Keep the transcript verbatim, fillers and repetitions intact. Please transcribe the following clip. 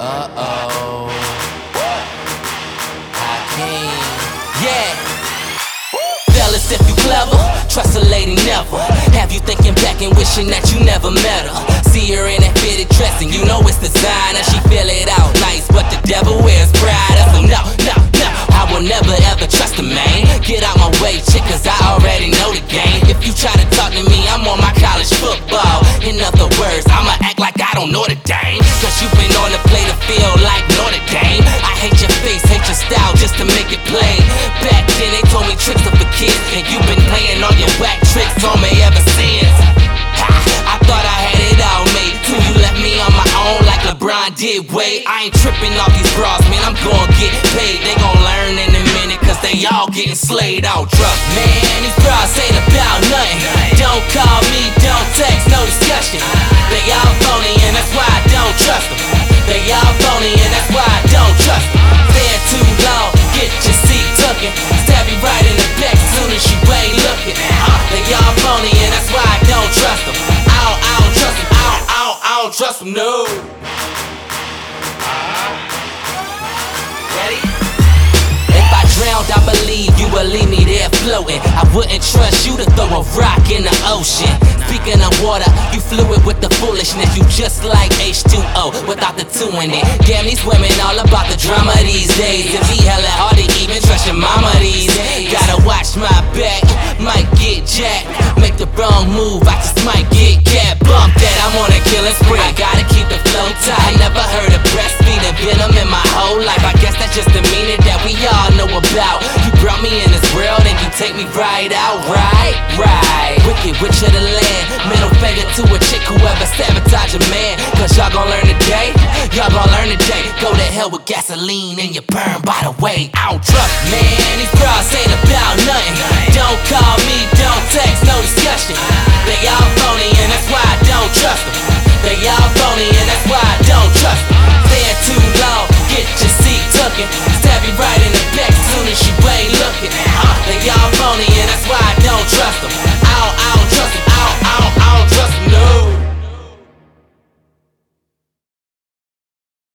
Uh-oh. Hakeem. Yeah. Fellas, if you clever, trust a lady never. Have you thinking back and wishing that you never met her? See her in that fitted dress and you know it's designer. She feel it out nice, but the devil wears Prada. So no, no, no, I will never ever trust a man. Get out my way, chick, cause I already know the game. If you try to talk to me, I'm on my college football. In other words, I'ma act like I don't know the dame. Cause you been on the play to feel like Notre Dame. I hate your face, hate your style, just to make it plain. Back then they told me tricks are for kids, and you been playing all your whack tricks on me ever since. Ha, I thought I had it all made till you left me on my own like LeBron did Wade. I ain't tripping off these bras, man, I'm gon' get paid. They gon' learn in a minute, cause they all getting slayed out. Trust, man, these bras ain't about nothing. Don't call me, don't text, no discussion. They all phony and that's why I don't trust them. They all phony and that's why I don't trust them. Stay too long, get your seat tucking. Stab you right in the back soon as you ain't looking. uh, They all phony and that's why I don't trust them. I don't, I don't trust them, I don't, I don't, I don't trust them, no. Ready? If I drowned, I believe you would leave me there floating. I wouldn't trust you to throw a rock in the ocean. Speaking of water, you fluid with the foolishness. You just like H two O without the two in it. Damn, these women all about the drama these days. It be hella hard to even trust your mama these days. Gotta watch my back, might get jacked. Make the wrong move, I just might get cat bumped. That I'm on a killing spree, I gotta keep the flow tight. I never heard of breastfeeding venom in my whole life. I guess that's just the meaning that we all know about. You brought me in this world and you take me right out, right, right. Wicked witch of the land, middle finger to a chick who ever sabotage a man. Cause y'all gon' learn today, y'all gon' learn today. Go to hell with gasoline and you burn by the way. I don't trust, man, these bras ain't about nothing. Don't call me, don't text, no discussion. They all phony and that's why I don't trust them.